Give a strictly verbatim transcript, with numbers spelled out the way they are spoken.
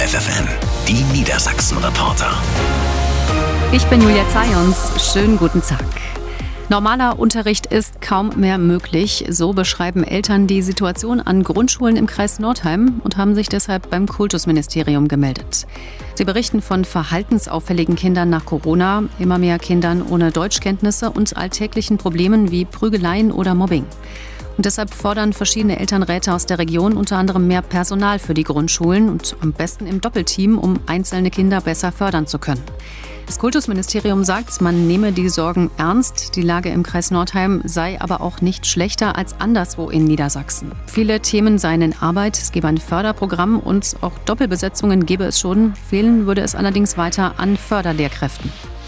F F N, die Niedersachsen-Reporter. Ich bin Julia Zajons. Schönen guten Tag. Normaler Unterricht ist kaum mehr möglich. So beschreiben Eltern die Situation an Grundschulen im Kreis Nordheim und haben sich deshalb beim Kultusministerium gemeldet. Sie berichten von verhaltensauffälligen Kindern nach Corona, immer mehr Kindern ohne Deutschkenntnisse und alltäglichen Problemen wie Prügeleien oder Mobbing. Und deshalb fordern verschiedene Elternräte aus der Region unter anderem mehr Personal für die Grundschulen und am besten im Doppelteam, um einzelne Kinder besser fördern zu können. Das Kultusministerium sagt, man nehme die Sorgen ernst. Die Lage im Kreis Nordheim sei aber auch nicht schlechter als anderswo in Niedersachsen. Viele Themen seien in Arbeit, es gebe ein Förderprogramm und auch Doppelbesetzungen gebe es schon. Fehlen würde es allerdings weiter an Förderlehrkräften.